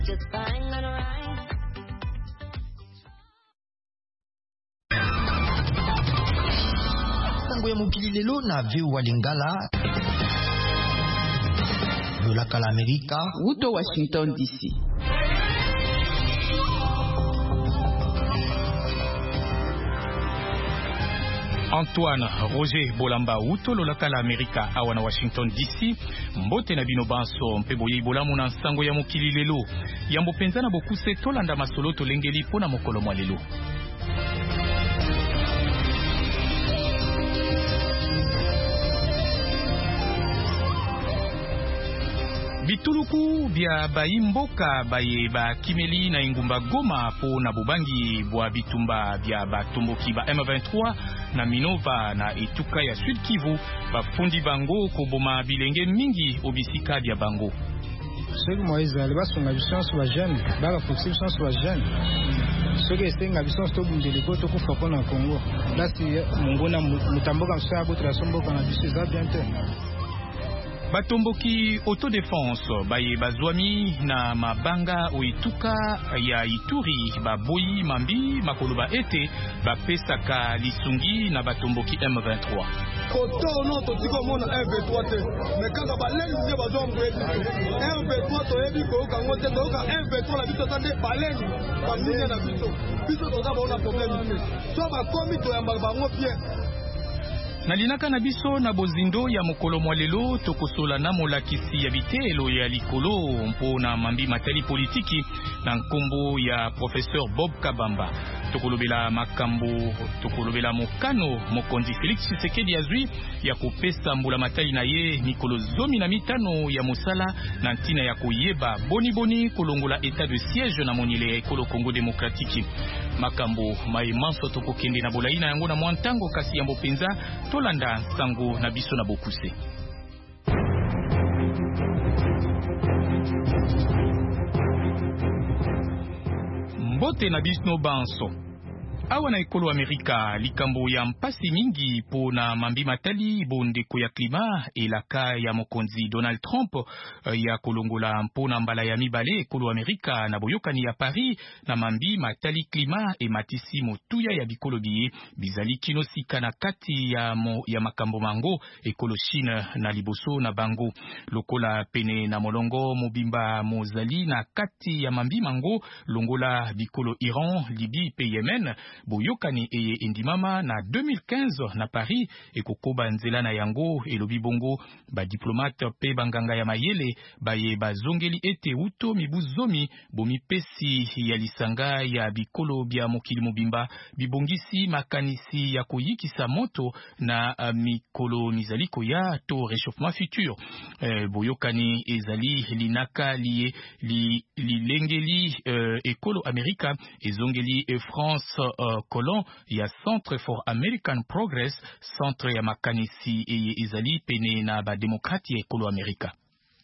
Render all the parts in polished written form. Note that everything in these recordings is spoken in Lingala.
Just fine and right. Sango ya mokili lelo na VOA Lingala. Lolaka la Amerika. Wuto Washington DC. Antoine Roger Bolamba Uto lolaka la Amerika awana Washington DC mbote na bino banso mpe boye bolamu na sango ya mokili lelo yambo penza na bokuse tolanda masolo tolengeli pona mokolo mwa lelo. Bituluku bya baimboka baye ba kimeli na ingumba Goma po na bubangi bwa bitumba bya batomboki ba M23 na Minova na etuka ya Sud Kivu bafundi bango koboma bilenge mingi obisika bya bango. Soki Moïse alibasunga bisansu ba jeune ba fokusi bisansu ba jeune soki esenga bisansu to bundeli ko to kufa ko na Congo lasi mungona mutamboka msa botra somboka na bisu za bientôt. Batomboki autodéfense baye bazwami na mabanga oituka ya Ituri baboyi mambi makoloba ete bapesaka lisungi na batomboki M23. Koto no to tiko mona M23 te mekanga baleni nge bazwa mbwebi M23 to yebi ko kango te to ka M23 la biso tande baleni bamunya na biso to da bona problème te so ba komi to yamba bango bien. Nalinaka na biso na bozindo ya mokolo mwalelo tokosola na molakisi ya bitelo ya likolo mpo na mambi matali politiki na nkombo ya professeur Bob Kabamba. Tokolobela makambo, tokolobela mokano mokonzi Félix Tshisekedi azwi ya kopesa mbula matali na ye mikolo 15 ya mosala na ntina ya koyeba boni kolongola état de siège na monile ya ekolo Congo démocratique. Makambo maimanso tokokende na bolaina yango na mwantango kasi yambo penza tolanda sango na biso na bokuse. Mbote na bisno banso awa na ekolo Amerika likambo ya mpasi mingi po na mambi matali bondeko ya klima elaka ya mokonzi Donald Trump ya kolongola mpo na mbala ya mibale ekolo Amerika na boyokani ya Paris na mambi matali klima e matisi motuya ya bikolo biye bizali kino sika na kati ya makambo mango ekolo Chine na liboso na bango lokola pene na molongo mobimba mozali na kati ya mambi mango longola bikolo Iran, Libye pe Yemen boyokani eye indimama na 2015 na Paris ekokoba nzela na yango elobi bongo ba diplomate pe banganga ya mayele baye bazongeli ete uto mibuzomi bomipesi ya lisanga ya bikolo bya mokili mobimba bibongisi makanisi ya koyikisa moto na mikolo mizaliko ya to réchauffement futur. Boyokani ezali linaka lilengeli ekolo Amerika ezongeli France Colon ya Centre for American Progress, centre ya makanisi ezali pene na ba demokrati ekolo Amerika.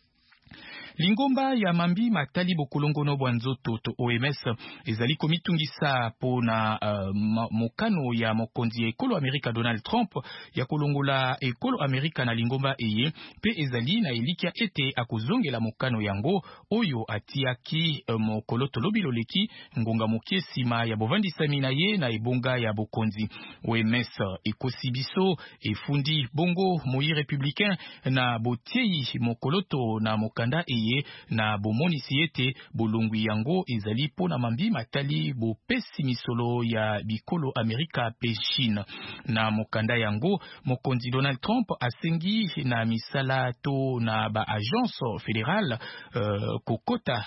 Lingomba ya mambi matali bokolongono bwanzoto to OMS ezali komitungisa po na mokano ya mokonzi ekolo Amerika Donald Trump ya kolongola ekolo Amerika na lingomba eye pe ezali na elikia ete akuzongela mokano yango oyo atiaki mokolo tolobilo leki ngonga mokie sima ya bovandisami na ye na ebonga ya bokonzi. OMS ekosibiso efundi bongo moi républicain na botiei mokoloto na mokanda eye na bomonisi ete bolongwi yango ezali po na mambi matali bopesi misolo ya bikolo Amerika pe Chine. Na mokanda yango mokonzi Donald Trump asengi na misala to na ba agence fédérale kokota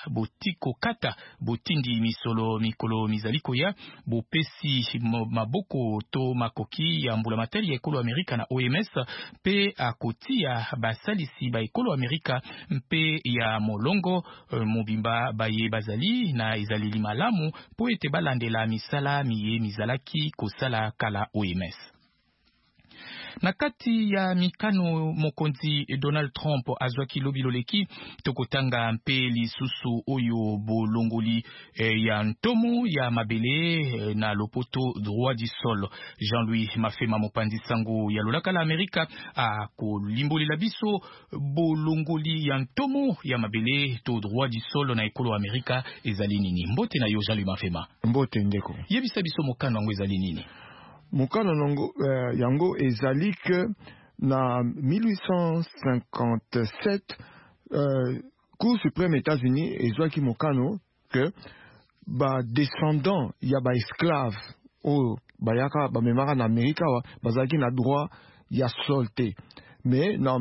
botindi misolo mikolo mizaliko ya bopesi maboko to makoki ya mbula matali ya ekolo Amerika na OMS pe akotia basalisi ba ekolo Amerika mpe ya molongo mobimba baye bazali na ezali malamu po ete balandela misala miye mizalaki kosala kala OMS. Na kati ya mikano mokonzi Donald Trump azwaki lobiloleki tokotanga mpe lisusu oyo bolongoli ya ntomo ya mabele na lopoto droit du sol. Jean-Louis Mafema mopanzi sango ya lolaka la Amerika a kolimboli la biso bolongoli ya ntomo ya mabele to droit du sol na ekolo Amerika ezali nini. Mbote na yo Jean-Louis Mafema. Mbote ndeko. Yebisa biso mokano yango ezali nini? Mokano yango ezali ke na 1857 Cour suprême États-Unis ezwaki mokano que ba descendant ya ba esclave o bayaka ba memara na Amerika wa bazaki na droit ya sol te. Mais na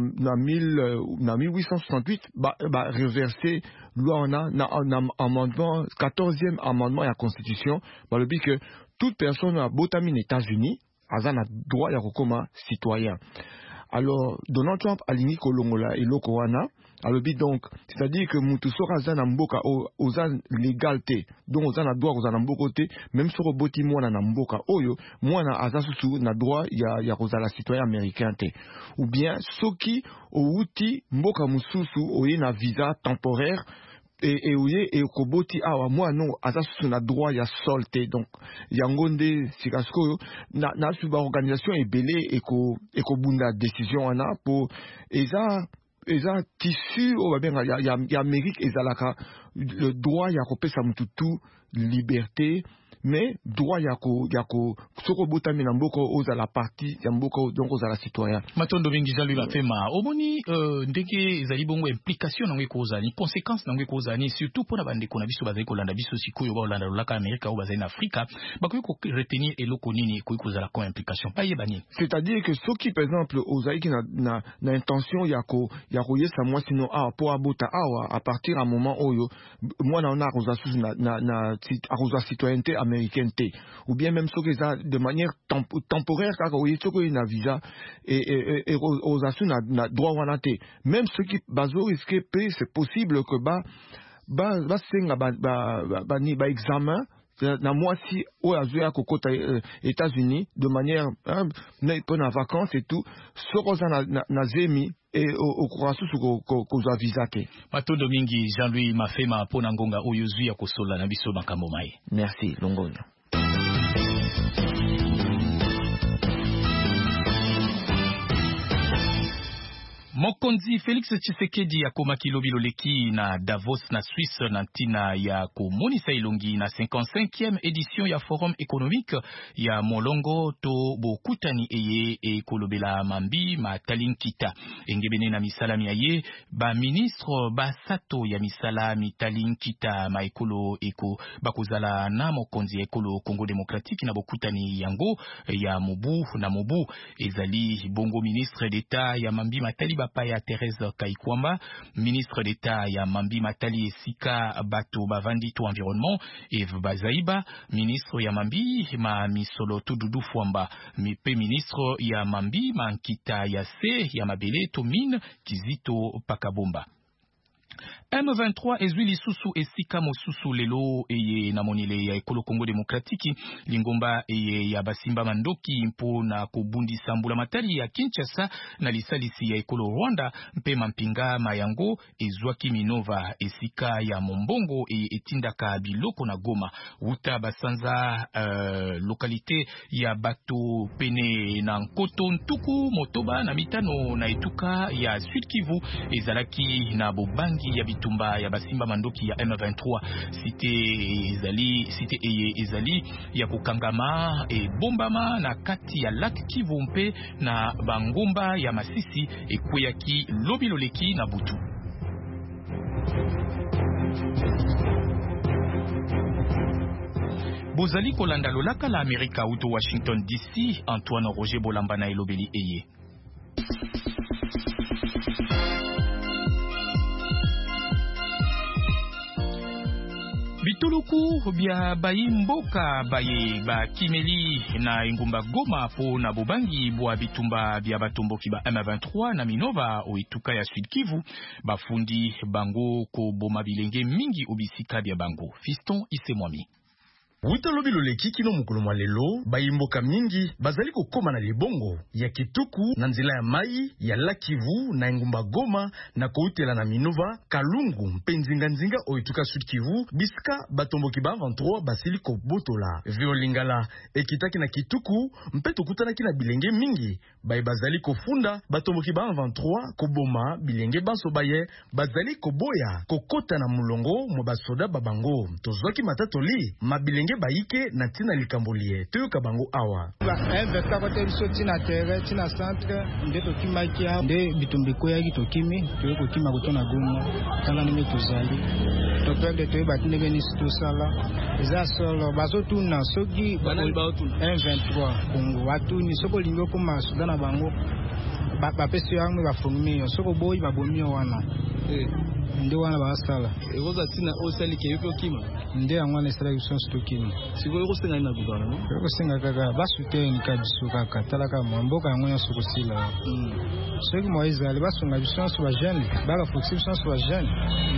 1868 ba reversé loi na amendement 14e amendement ya constitution ba le dit que toute personne a botami aux États-Unis a droit ya kokoma citoyen. Alors Donald Trump alingi kolongola eloko wana alobi donc c'est-à-dire que mutu soka azana mboka ozan légalité donc ozana droit ozana mboka te même soko boti mwana na mboka oyo mwana azasusu na droit ya kozala citoyen américain te ou bien soki outi mboka mususu oye na visa temporaire et oye et koboti awa moi non azasusu na droit ya sol te donc yangonde sikasko na suba organisation ebele eko bunda décision wana pour eza tissu o babenga ya Amérique ezalaka le droit ya kopesa mutu tout liberté mais droit yako soko botami na mboko oza la partie ya mboko donc oza la citoyen. Matondo mingi Jean-Louis Mafema omoni ndenge ezali bongo implication nango ekoza ni conséquence nango ekoza ni surtout pour na bandeko na biso bazali kolanda biso sikoyo ba olanda lolaka Amerika ou bazali na Afrika bakoki ko retenir eloko nini koki kozala ko implication pa yebani. C'est-à-dire que soki par exemple ozali na intention yako yesa moi sinon po abota awa à partir à moment oyo moi na oza sous na citoyenneté américaine te ou bien même ce que ça de manière temporaire car oui ce que na visa et aux assu na droit wana te même ceux qui bazo risquer c'est possible que ba senga ba examen na moisi au azoya kokota États-Unis de manière na vacances et tout soko na zemi et au courant ko za visa te. Matondo mingi Jean-Louis Mafema pona ngonga oyo zuya kosola na biso makambo mai. Merci Longonya. Mokonzi Félix Tshisekedi akomaki lobiloleki na Davos na Suisse na ntina ya komonisa ilongi na 55e édition ya Forum économique ya Molongo to bokutani eye ekolobela mambi matalinkita engebene na misala miaye ba ministre basato ya misala mitalinkita ma ekolo eko bakozala na mokonzi ekolo Congo démocratique na bokutani yango ya mobu na mobu ezali bongo ministre d'état ya mambi matali pa ya Thérèse Kaikwamba, ministre d'État ya Mambi Matali Esika Bato Bavandi to environnement, Eve Bazaiba, ministre ya Mambi ma Misolo Tududu Fwamba, mipe ministre ya Mambi Mankita ya Se ya Mabele to Mine Kizito Pakabomba. M23 ezwili susu esika mosusu lelo eye na monile ya ekolo Congo démocratique lingomba eye ya basimba mandoki mpo na kubundisa mbula matari ya Kinshasa na lisalisi ya ekolo Rwanda mpe mampinga mayango ezwaki Minova esika ya Mombongo eye etindaka biloko na Goma uta basanza lokalite ya bato pene na Nkoto Ntuku Motoba na mitano na etuka ya Sud Kivu ezalaki na bobangi ya bitumba ya basimba mandoki ya M23 cité ezali ya kokangama e bombama na kati ya Lac Kivu mpe na bangomba ya Masisi ekweyaki lobiloleki na butu. Bozali kolanda lolaka la Amerika uto Washington DC, Antoine Roger Bolamba na elobeli eye. Bituluku bya bayimboka baye ba kimeli na ingumba Goma po na bobangi bwa bitumba bya batomboki ba M23 na Minova oituka ya Sud Kivu bafundi bango ko boma bilenge mingi obisika bya bango. Fiston Isemwami. Wuta lobi loleki kino mukulu mwa lelo bayimboka mingi bazali kokoma na libongo ya Kituku na nzela ya mai ya Lakivu na Engumba Goma na koutela na Minova Kalungu mpe nzinga oituka Sud Kivu bisika batomboki ba 23 basiliko botola vio Lingala ekitaki na Kituku mpe tokutanaki na bilenge mingi bayi bazali kofunda batomboki ba 23 koboma bilenge banso baye bazali koboya kokota na mulongo mwa basoda babango tozwaki matatoli mabilenge baike na tina likambolie toyoka bango awa M23 kote biso tina terre tina centre nde tokimaki nde bitumbiko yaki tokimi toyoko kima kutona Goma tala nime tozali toperde toyeba ndenge nisi tosala eza solo bazotuna soki M23 Kongo watuni soko lingo koma sudana bango bapesi yango bafongi soko boyi babomi wana nde wana basala egoza tina osali ke yopo kima nde yango na sala yuson stokini siko yoko senga ina gouvernement yoko senga kaka basuteni kabiso kaka talaka mboka yango nyonso kosila soki moizali basunga biso ba jeune baba foxi biso ba jeune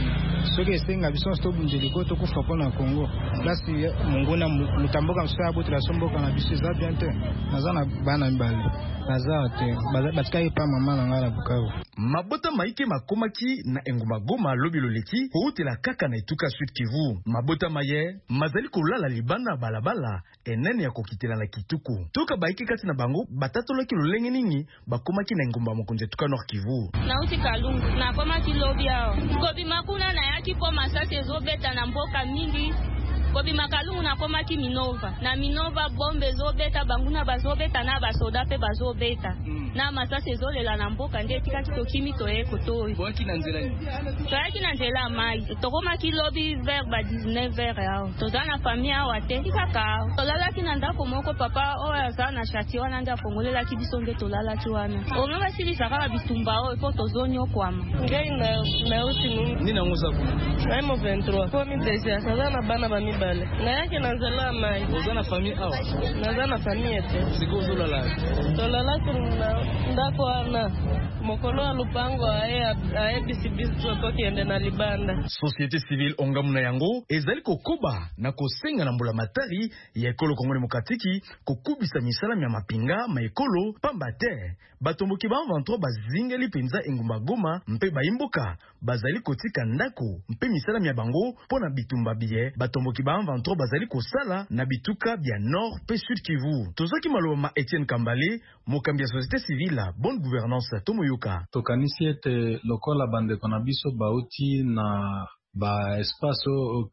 soki esenga biso tobundeliko tokufa mpona Kongo lasi mongona mutamboka mso ya botela somboka na biso eza bien te naza na bana mibale naza te batika epa mama na ngala Bukavu mabota maike makomaki na Engumba Goma lobi loleki koutela kaka na etuka Sud Kivu mabota maye mazali kolala libanda balabala enene ya kokitela na Kituku toka baike kati na bango batatolaki lolenge nini bakomaki na Engumba mokonzi etuka Nord Kivu na uti Kalungu na komaki lobi ao kobi makuna na yaki po masasi ezobeta na mboka mingi kobi makalungu na komaki Minova na Minova bombe ezobeta banguna bazobeta na basoda pe bazobeta na masasi ezolela na mboka nde tikaki tokimi toyeko toyi boki na nzela ni toyaki na nzela mai tokomaki lobi vers ba 19h ao toza na famille awa te tikaka tolalaki na ndako moko papa oyo aza na shati wana nde afongolelaki biso nde tolalaki wana omwe basilisaka babitumba oyo po tozonyokwama ngai na uti nini nango saku na M23 komi deja naza na bana bamibale nayaki na nzela ya mai oza na famille awa naza na famille te siko ozolala tolalaki na ndako wana mokolo ya lupango ayebisi biso tokende na libanda société civile ongamu na yango ezali kokoba na kosenga na mbula matari ya ekolo Kongo Demokratiki kokubisa misala ya mapinga maekolo pamba te batomboki ba 23 bazingeli penza Engumba Goma mpe baimboka bazali kotika ndako mpe misala ya bango pona bitumba biye batomboki ba 23 bazali kosala na bituka bya Nord pe Sud Kivu tozaki maloba Etienne Kambale mokambi ya société civile bonne gouvernance tomoyoka tokanisi ete lokola bandeko na biso bauti na ba espace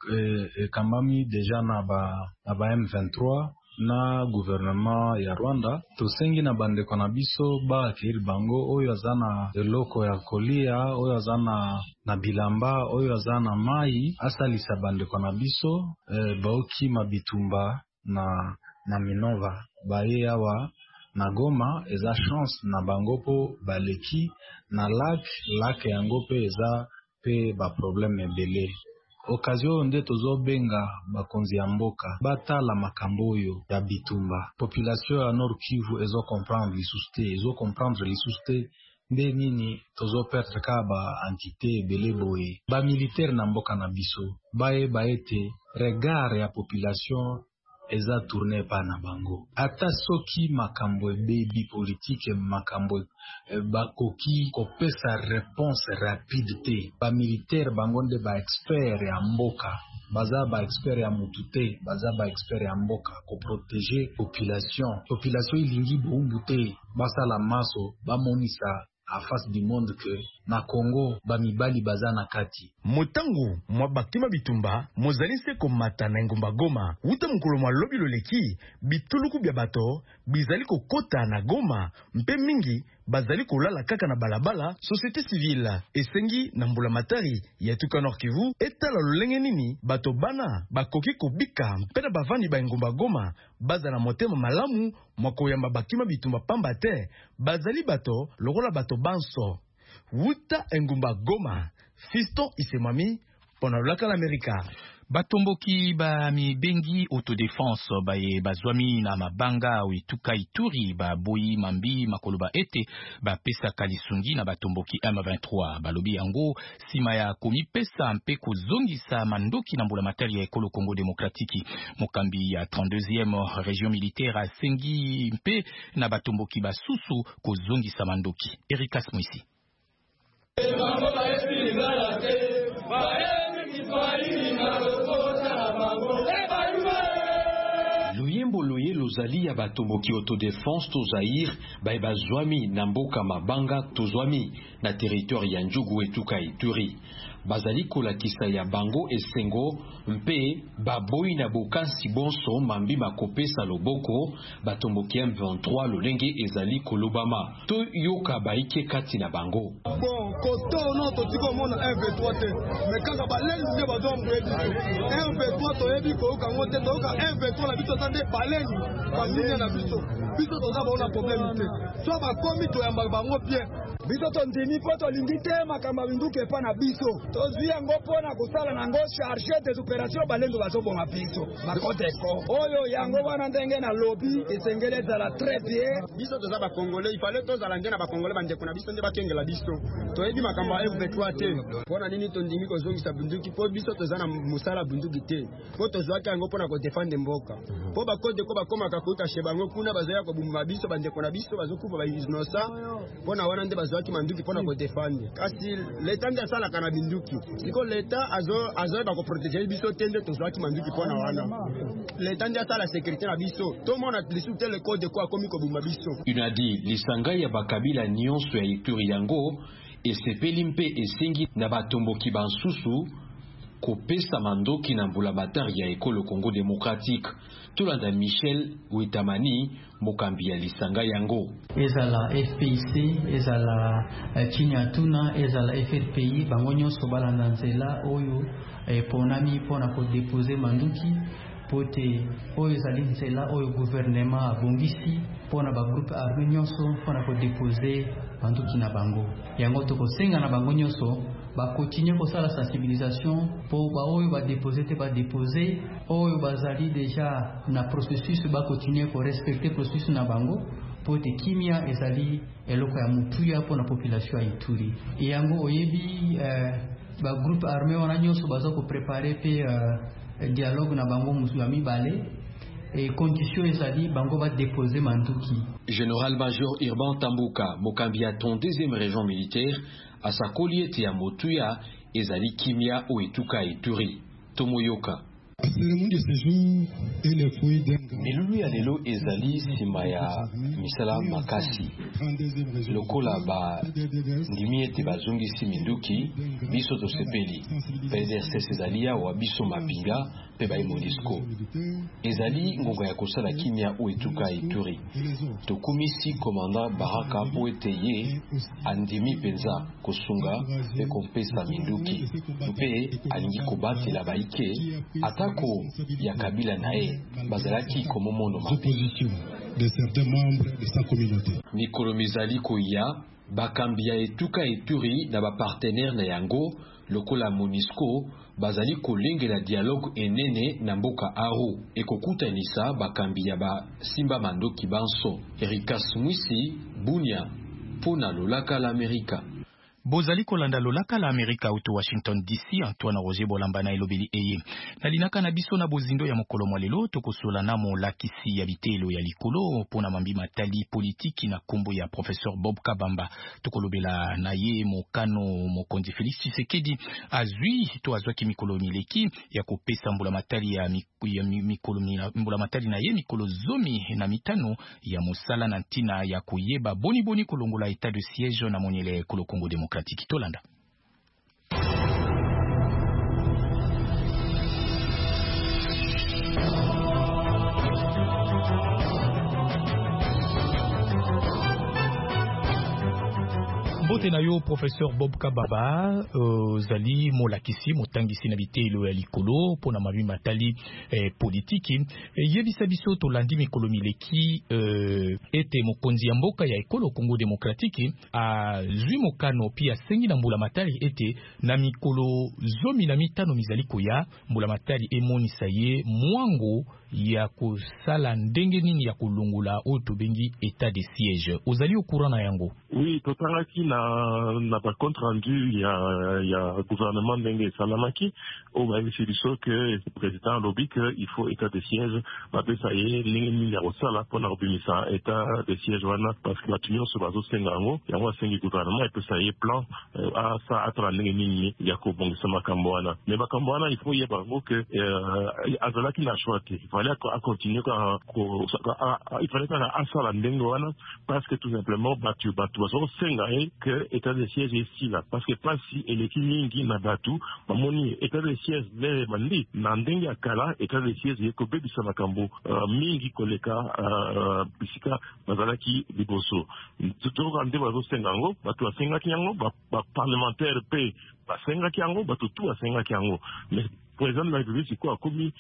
kambami deja na ba M23 na gouvernement ya Rwanda tosengi na bandeko na biso baakiri bango oyo aza na eloko ya kolia oyo aza na bilamba oyo aza na mai asalisa bandeko na biso baoki mabitumba na Minova baye awa na Goma eza chance na bango po baleki na lac yango pe eza pe ba problème ebele occasion nde tozobenga bakonzi ya mboka batala makambo oyo ya bitumba population ya Nord Kivu ezo comprendre lisusu te nde nini tozo perdre ka ba entité ebele boye ba militaire na mboka na biso bayeba ete regard ya population eza tourné pa na bango ata soki makambo ebebi politique makambo bakoki kopesa réponse rapide te ba militaire bango nde ba expert ya mboka baza ba expert ya mutu te baza ba expert ya mboka ko protéger population ilingi boumbu te basala maso bamonisa a face du monde que na Congo bamibali baza na kati motangu mwa bakima bitumba mozali se komata na Engumba Goma uta mukolo mwa lobi loleki bituluku bya bato bizali kokota na Goma mpe mingi bazali kolala kaka na balabala société civile esengi na mbula matari ya tuka Nord Kivu etala lolenge nini bato bana bakoki kobika mpe na bavandi ba Engumba Goma baza na motema malamu mwa koyamba bakima bitumba pamba te bazali bato lokola bato banso Wuta Engumba Goma Fiston Isemami pona laka l'Amerika Batomboki ba mibengi autodéfense baye bazwami na mabanga Oituka Ituri ba boyi mambi makoloba ete ba pesa kalisungi na batomboki M23 balobi yango sima ya komipesa mpe kozongisa mandoki na mbula materi ya ekolo Congo Demokratiki. Mokambi ya 32e région militaire asengi mpe na batomboki basusu kozongisa mandoki. Erikas Mwisi. Luyembo loye lozali ya batomboki autodéfense to Zaïre baye bazwami na mboka mabanga tozwami na territoire ya Njugu Etuka Ituri. Bazali kolakisa ya bango esengo mpe baboyi na bokansi bonso mambi makopesa loboko batomboki M23 lolenge ezali kolobama to yoka baike kati na bango. Bon, koto no to tiko mona M23 te me kaka baleni nde bazo mbedi M23 to yebi ko ka ngote to ka M23 la biso tande baleni familia na biso to za bona problème te so ba komi to yamba bango bien biso to ndimi po to lingi te makamba binduke pa na biso to zwi yango pona kosala nango charger des opérations balendo bazo bonga biso makoteko oyo yango wana ndenge na lobby esengele za très bien biso to za ba congolais il fallait to za lande na ba congolais bande kuna biso nde bakengela biso to yebi makamba M23 te pona nini to ndimi ko zongisa bunduki po biso to za na musala bunduki te po to zwaka yango pona ko défendre mboka po ba kode ko ba koma ka kuta shebango kuna bazoya ko bumba biso bande kuna biso bazokufa ba innocent pona wana nde bazwaki manduki pona ko défendre kasi l'état nde sala kana binduki siko l'état azo ba ko protéger biso tende to zwaki manduki pona wana l'état nde sala sécurité na biso to mona lisute le code ko akomi ko bumba biso Unadi lisanga ya bakabila nyonso ya Ituri yango esepeli mpe esengi na batomboki bansusu kopesa mandoki na mbula matari ya ekolo Congo Démocratique. Tolanda Michel Witamani mokambi ya lisanga yango. Ezala FPIC, ezala Chinyatuna, ezala FRPI, bango nyonso balanda nzela oyo ponami pona ko déposer manduki pote oyo ezali nzela oyo gouvernement abongisi pona ba groupe armé nyonso pona ko déposer manduki na bango. Yango tokosenga na bango nyonso ba continuer kosala sensibilisation pour ba oyo ba déposer te ba déposer oyo bazali déjà na processus ba continuer ko respecter processus na bango pour te kimia ezali eloko ya mutuya pour na population ya Ituri. Yango oyebi ba groupe armé wana nyonso baza ko préparer pe dialogue na bango musulami balé et condition ezali bango ba déposer manduki. Général-major Irban Tambuka mokambi ya 32e région militaire à sa colliette ya motuya ezali kimia o Etuka Ituri tomoyoka. Milulu ya lelo ezali sima ya misala makasi lokola ba ndimi ete bazongisi minduki biso tosepeli PDRC ezali ya wa biso mapinga pe ba MONUSCO ezali ngonga ya kosala kimia o Etuka Ituri tokumisi komanda Baraka po ete ye andimi penza kosunga pe kompesa minduki mpe alingi kobatela baike atako ya kabila nae bazalaki komomono opposition de certains membres de sa communauté. Mikolo mizali koya bakambi ya Etuka Ituri na ba partenaire na yango lokola MONUSCO bazali kolengela dialogue enene na mboka Aru ekokutanisa bakambi ya ba simba mandoki banso. Erikas Mwisi Bunia pona lolaka la Amerika. Bozali kolanda lolaka la Amerika auto Washington DC. Antoine Roger Bolamba na elobeli eye nalinaka na biso na bozindo ya mokolo mwalelo tokosola na molakisi ya bitelo ya likolo pona mambi matali politiki na kombo ya professeur Bob Kabamba tokolobela na ye mokano mokonzi Félix Tshisekedi azwi to azwaki mikolo mileki ya kopesa mbula matali ya mikolo mbula matali na ye mikolo zomi na mitano ya mosala na ntina ya kuyeba boni kolongola état de siège na monyele ekolo Congo Démocratique Tolanda. Mbote na yo professeur Bob Kababa zali molakisi motangisi na bitelo ya likolo pona mabi matali politiki yebisa biso to landi mikolo mileki ete mokonzi ya mboka ya ekolo Congo Démocratique a zwi mokano pia sengi na mbula matali ete na mikolo 15 mizali koya mbula matali emonisa ye mwango ya kusala ndenge nini ya kulungula oyo tobengi état de siège. Ozali okura na yango? Oui, totangaki na ba compte rendu ya gouvernement ndenge salamaki au baisi biso que le président lobby que il faut état de siège ba pesa ye ndenge nini ya kosala pona kobimisa état de siège wana parce que batunyo so bazo senga yango yango sengi gouvernement epesa ye plan a sa atra ndenge nini ya kobongisa makambo wana mais makambo wana il faut ye bango que azalaki na choix te il fallait continuer il fallait à ça ndenge wana parce que tout simplement batu bazo senga que état de siège ici là parce que pas si eleki mingi na batu bamoni état de siège le mandi na ndenge ya kala état de siège ekobebisa makambo mingi koleka bisika bazalaki liboso tutoka nde bazo senga ngo batu basengaki yango ba parlementaire pe basengaki yango batu tu basengaki yango mais président de la République, c'est quoi,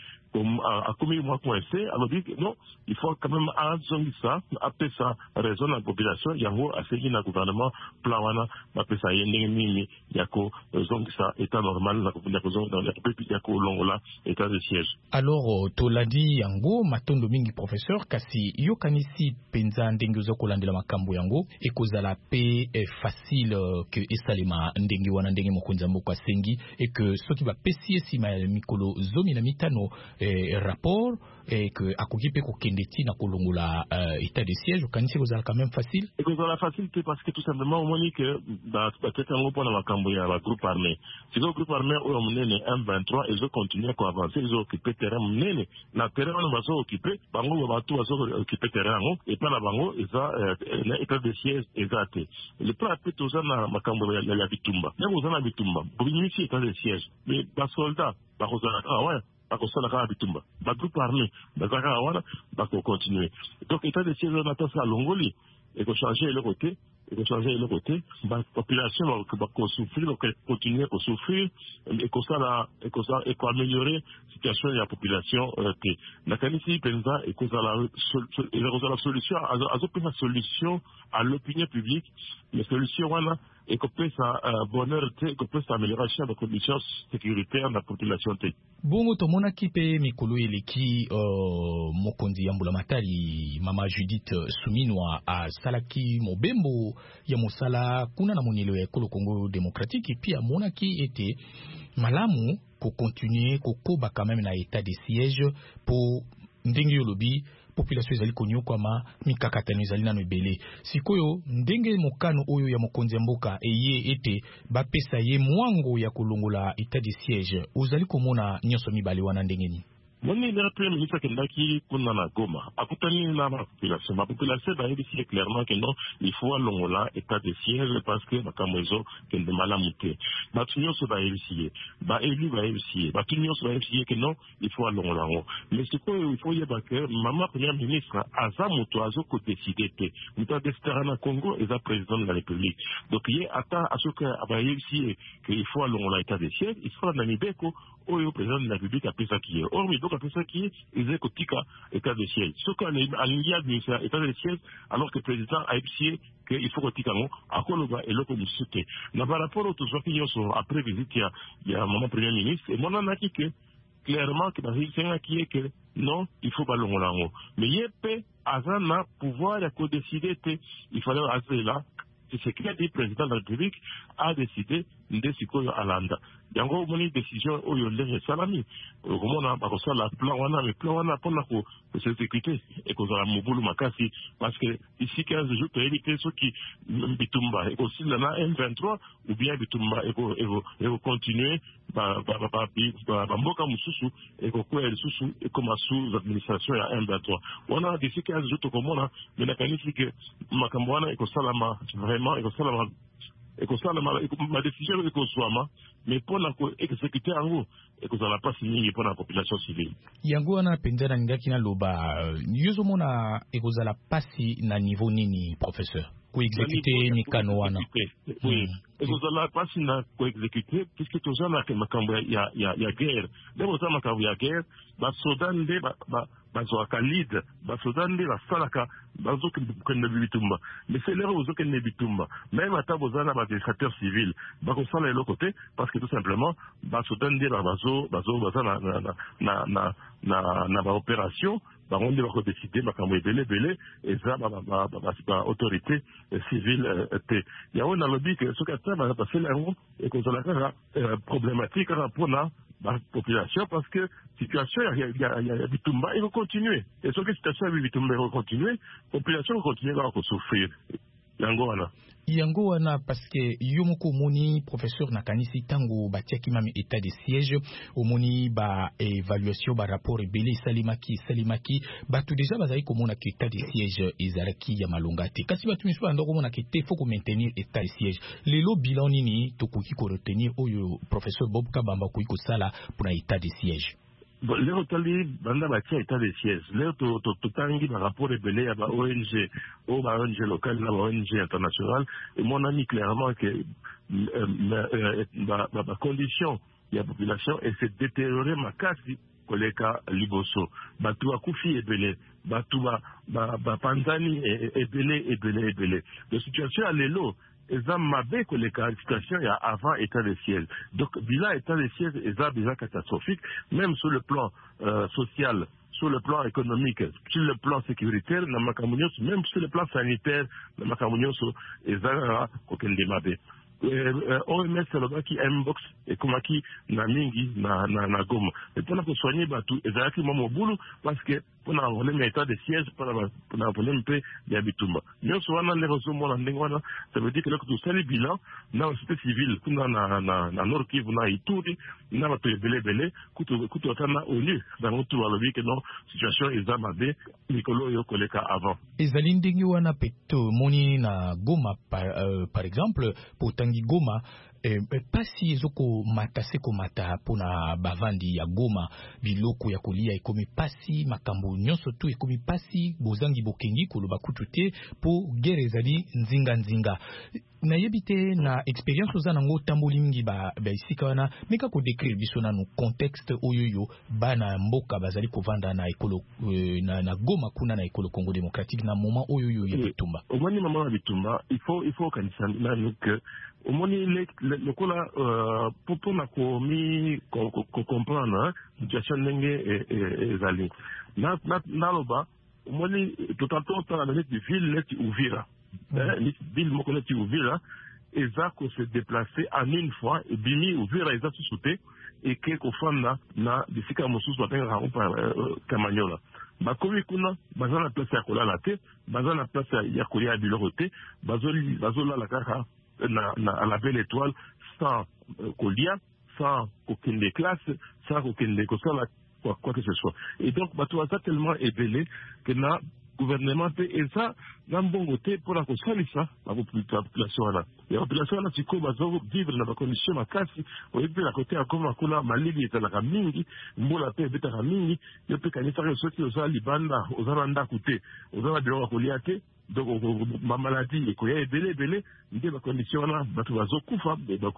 a commis moi coincé, alors dit que non, il faut quand même azongi ça, appeler ça raison à la population, yango a segué le gouvernement, plawana, appeler ça yendemi, yako, zongi ça, état normal, la population dans la République, yako longola, état de siège. Alors, to l'a dit yango, matondo mingi professeur, kasi yo kanisi penza ndenge zo kolandela makambo yango, et kozala pe facile que esalema ndenge wana ndenge mokonza moko sengi, et que ce qui va pesier si mikolo zomi na mitano rapport et que akokipe ko kendeti na kolongola état de siège kanisi kozala quand même facile et kozala facile parce que tout simplement on dit que ba tetango pona makambo ya ba groupe armé si le groupe armé o munene M23 ils ont continué à avancer ils ont occupé terrain munene na terrain on va s'occuper bango ba tout va s'occuper terrain et pas la bango eza état de siège exact le plan peut tozana makambo ya bitumba ya kozana bitumba bobinisi état de siège mais ba soldat ouais, bakosala bitumba ba groupe armé bazaka wana bako continuer donc état de siège on attend ça longoli et ko changer le côté la population va souffrir donc continuer à souffrir et ko ça et ko améliorer situation de la population la kanisi penza et ko la solution à l'opinion publique les solutions wana et qu'on peut bonheur et qu'on peut amélioration de conditions sécuritaires de la population. Bongo tomona kipe mikolo eleki mokonzi ya mbula matali mama Judith Suminwa a salaki mobembo ya mosala kuna na monelo ya ekolo Congo Démocratique et puis amona ki ete malamu ko continuer ko koba quand même na état de siège pour ndenge yolobi population ezali konyo kwama mikakatano ezali na ebele sikoyo ndenge mokano oyo ya mokonzi ya mboka eye ete bapesa ye mwango ya kolongola état de siège ozali komona nyonso mibale wana ndenge ni Moni le premier ministre kendaki kuna na Goma akutani na la population ba ici clairement que non il faut longola état de siège parce que bakamozo kende malamute batunyo so ba ici ba élu ba ici batunyo so ba ici que non il faut longola mais ce qu'il faut y avoir que maman premier ministre azamuto azoko décider te muta desterana Congo et la président de la République donc il ata asoka ba ici que il faut longola état de siège il faut na mibeko oyo président de la République a pesa qui or donc après ça qui ils écoutiquent état de siège ce qu'on est à état de siège alors que le président a expliqué qu'il faut que tikango akoloba et loko musute na par rapport aux autres qui sont après visite il y a mon premier ministre et mon anaki que clairement que dans qui est que non il faut pas longolango mais yep azana pouvoir à co-décider il fallait assez là c'est que le président de la République a décidé de sikoyo alanda yango moni décision oyo ndenge salami komona bakosa la plan wana pona ko sécurité et ko za mobulu makasi parce que ici 15 jours pour éviter ceux qui bitumba et aussi là M23 ou bien bitumba et continuer ba mboka mususu et ko kwela susu et comme sous administration ya M23 on a d'ici 15 jours to komona mais na kanisi que makambo wana et ko salama vraiment et ko salama et que ça ma décision est que soit mais pour la exécuter en gros et que ça n'a pas signé pour la population civile yango na pendana ngaki na loba yozo mona ekozala pasi na niveau nini professeur kuexécuter mikano wana. Oui. Et vous allez pas si na kuexécuter puisque tout ça na makambo ya guerre. Leo ça makambo ya guerre, ba sodande ba zoaka lead, ba sodande ba salaka ba zokende bitumba. Mais c'est l'heure où zokende bitumba. Même à tabozana ba administrateur civil, ba ko sala l'autre côté parce que tout simplement ba sodande ba bazana na ba opération baronde va décider makambo ebele et ça ba autorité civile te ya on a lobby que ce que ça va passer là et que ça la problématique pour la population parce que situation il y a bitumba il va continuer et ce que situation bitumba va continuer population va continuer à souffrir yango wana parce que yomoko moni professeur nakanisi tango batiaki mami état de siège omoni ba évaluation ba rapport ebele salimaki batu déjà bazali komona que état de siège ezalaki ya malonga te kasi batu miso bando komona que te faut ko maintenir état de siège lelo bilan nini tokoki ko retenir oyo professeur Bob Kabamba ko sala pour un état de siège. Leo tali banda batia état de siège leo totangi ba rapport ebele ya ba ONG ou ba ONG locale na ba ONG internationale et mon ami clairement que ba condition ya population et s'est détérioré makasi koleka liboso batu akufi ebele batu ba panzani ebele de situation à lelo eza mabe koleka situation ya avant état de siège. Donc bila état de siège eza déjà catastrophique même sur le plan social, sur le plan économique, sur le plan sécuritaire na makamunyo, même sur le plan sanitaire na makamunyo eza kokende mabe. OMS alobaki mbox ekomaki na mingi na Goma et pour que soigner batu ezalaki mamo bulu parce que pour na problème état de siège pour na problème pe ya bitumba nyonso wana le resumo na ndenge wana ça veut dire que tout ça le bilan na société civile kuna na Nord Kivu na Ituri na batu ebele kutu atana ONU dans tout alobi que non situation ezamabe likolo yo koleka avant ezali ndenge wana peto moni na Goma par exemple pour Goma pasi ezoko matase komata pona bavandi ya Goma biloko ya kolia ekomi pasi makambo nyonso tu ekomi pasi bozangi bokengi koloba kutu te po guerre ezali nzinga na yebite na experience ozana ngo tamboli mingi ba isika wana meka ko décrire biso na no contexte oyoyo bana mboka bazali kovanda na ekolo na Goma kuna na ekolo Congo démocratique na moment oyoyo ya bitumba omoni mama ya bitumba il faut kanisa na que omoni le kola pour na komi comprendre situation ndenge ezali na loba omoni totalement dans la ville leti Uvira ville moko leti Uvira eza ko se déplacer en une fois et bimi Uvira eza sous-sauté et que kofanda na bisika mosusu batenga par Kamanyola bakomi kuna bazana place ya kolala te bazana place ya kolia biloko te bazolala kaka à la belle étoile sans colia, sans aucune des classes, sans aucune des quoi que ce soit. Et donc, bateau ça tellement ébélé que na gouvernement et ça, n'a bon côté pour la ça, la population là. La population là, tu commences vivre dans la condition ma casse, au lieu de la côté à comme la malili est la mingi, mbola pe beta la mingi, il peut gagner ça ce qui aux Libanda, aux Aranda côté, aux Aranda de Koliate. Donc ma maladie ekoya ebele nde ba condition na batu bazokufa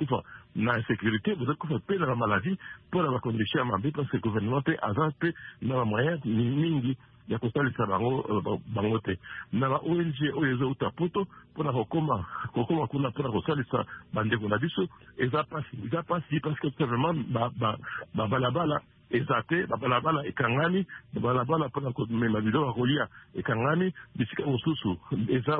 na insécurité bazokufa pe na maladie pour la condition mabe parce que le gouvernement pe azate na moyen mingi ya kosalisa bango te na ba ONG oyo utapoto pour na kokoma kuna pour na kosalisa bandeko na biso eza pasi parce que vraiment ba balabala ezate balabala ekangani balabala pona ko mema biloko kolia ekangani bisika mosusu eza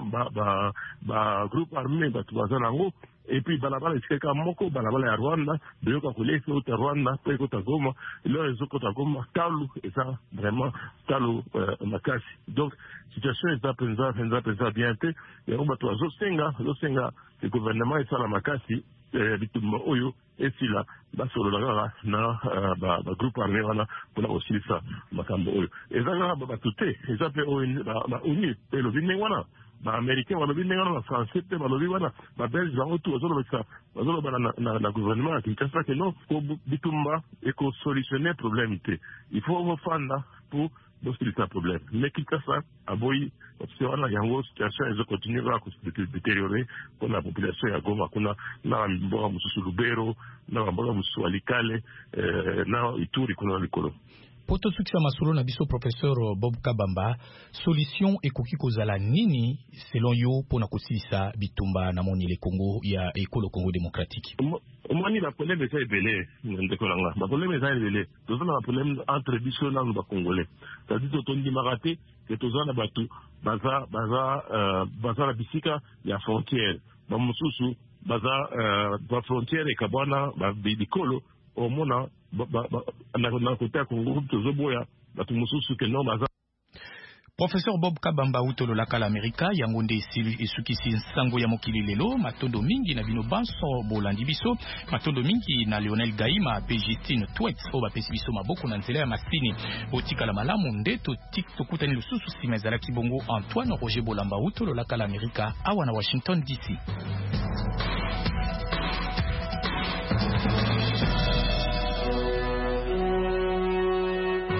ba groupe armé batu bazana ngo et puis balabala esika moko balabala ya Rwanda beyoka kolia au Rwanda pe ko Goma le réseau ko Goma talu eza vraiment talu makasi donc situation est penza bien te et on batu azosenga le gouvernement est la makasi bitumba oyo esila basolola na ba groupe armé wana pona osilisa makambo oyo ezanga batute ezape ba ONU pe lo binne wana ba américain wala binne wana ba français pe balobi wana ba belge ba otu bazoloba na gouvernement qui que non ko bitumba et ko solutionner problème te il faut refanda pour donc c'est un problème. Mais qu'il ça, à Boyi, parce qu'on a une situation, ils ont continué à se détériorer, pour la population à Goma, qu'on a Mboga Mususu Lubero, Mboga Mususu Alikale, na Ituri, qu'on a Likolo. Poto sukisa masolo na biso professeur Bob Kabamba, solution ekoki kozala nini selon yo pona kosilisa bitumba na moni le Congo ya ekolo Congo démocratique? Omani la problème est belé ndeko langa. Ba problème est belé. Tozo na problème entre biso na ba congolais. C'est-à-dire to tondi maraté que tozo na batu baza la bisika ya frontière. Ba mususu baza ba frontière e kabana ba bikolo omona na côté ya Congo tozoboya batu mususu ke no baza. Professeur Bob Kabamba utolo la kala Amerika yango nde esukisi nsango ya mokili lelo matondo mingi na bino banso bolandi biso matondo mingi na Lionel Gaima pe Justine Twets oba pesi biso maboko na nzela ya masini otikala malamu nde to TikTok kutani lususu simezala kibongo Antoine Roger Bolamba utolo la kala Amerika awa na Washington DC.